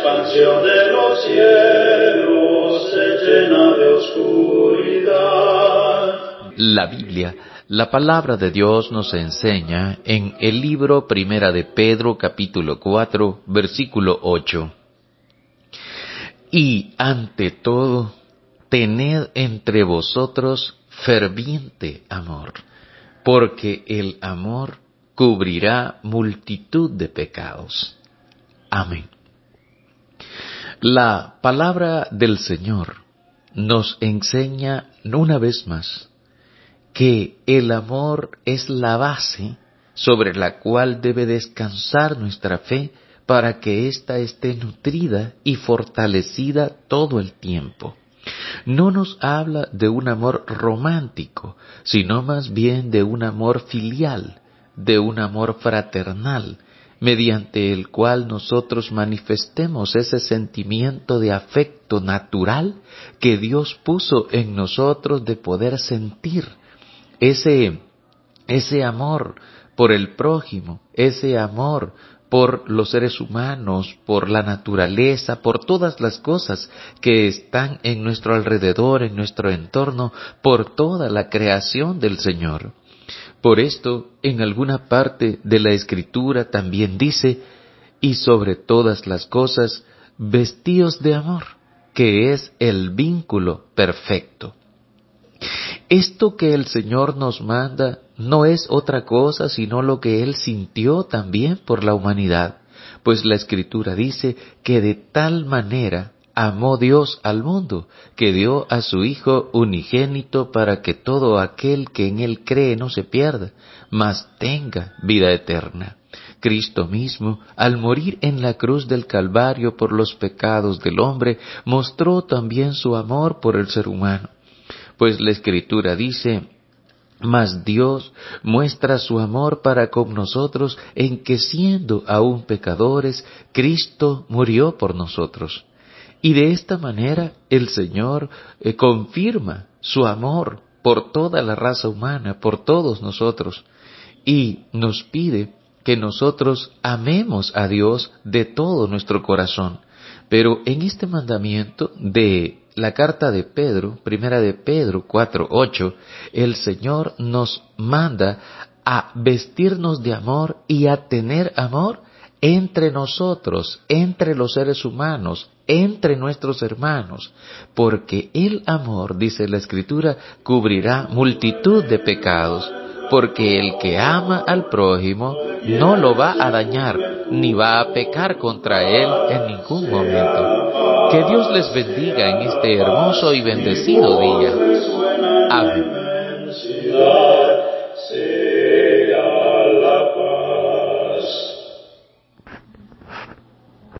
expansión de los cielos se llena de oscuridad. La Biblia, la palabra de Dios, nos enseña en el libro Primera de Pedro, capítulo 4, versículo 8. Y ante todo, tened entre vosotros ferviente amor, porque el amor cubrirá multitud de pecados. Amén. La palabra del Señor nos enseña una vez más que el amor es la base sobre la cual debe descansar nuestra fe para que ésta esté nutrida y fortalecida todo el tiempo. No nos habla de un amor romántico, sino más bien de un amor filial, de un amor fraternal, mediante el cual nosotros manifestemos ese sentimiento de afecto natural que Dios puso en nosotros de poder sentir. Ese amor por el prójimo, ese amor por los seres humanos, por la naturaleza, por todas las cosas que están en nuestro alrededor, en nuestro entorno, por toda la creación del Señor. Por esto, en alguna parte de la Escritura también dice, y sobre todas las cosas, vestíos de amor, que es el vínculo perfecto. Esto que el Señor nos manda no es otra cosa sino lo que Él sintió también por la humanidad, pues la Escritura dice que de tal manera amó Dios al mundo, que dio a su Hijo unigénito para que todo aquel que en Él cree no se pierda, mas tenga vida eterna. Cristo mismo, al morir en la cruz del Calvario por los pecados del hombre, mostró también su amor por el ser humano. Pues la Escritura dice, mas Dios muestra su amor para con nosotros en que siendo aún pecadores, Cristo murió por nosotros. Y de esta manera el Señor confirma su amor por toda la raza humana, por todos nosotros, y nos pide que nosotros amemos a Dios de todo nuestro corazón. Pero en este mandamiento de la carta de Pedro, primera de Pedro 4:8, el Señor nos manda a vestirnos de amor y a tener amor entre nosotros, entre los seres humanos, entre nuestros hermanos, porque el amor, dice la Escritura, cubrirá multitud de pecados, porque el que ama al prójimo no lo va a dañar, ni va a pecar contra él en ningún momento. Que Dios les bendiga en este hermoso y bendecido día. Amén.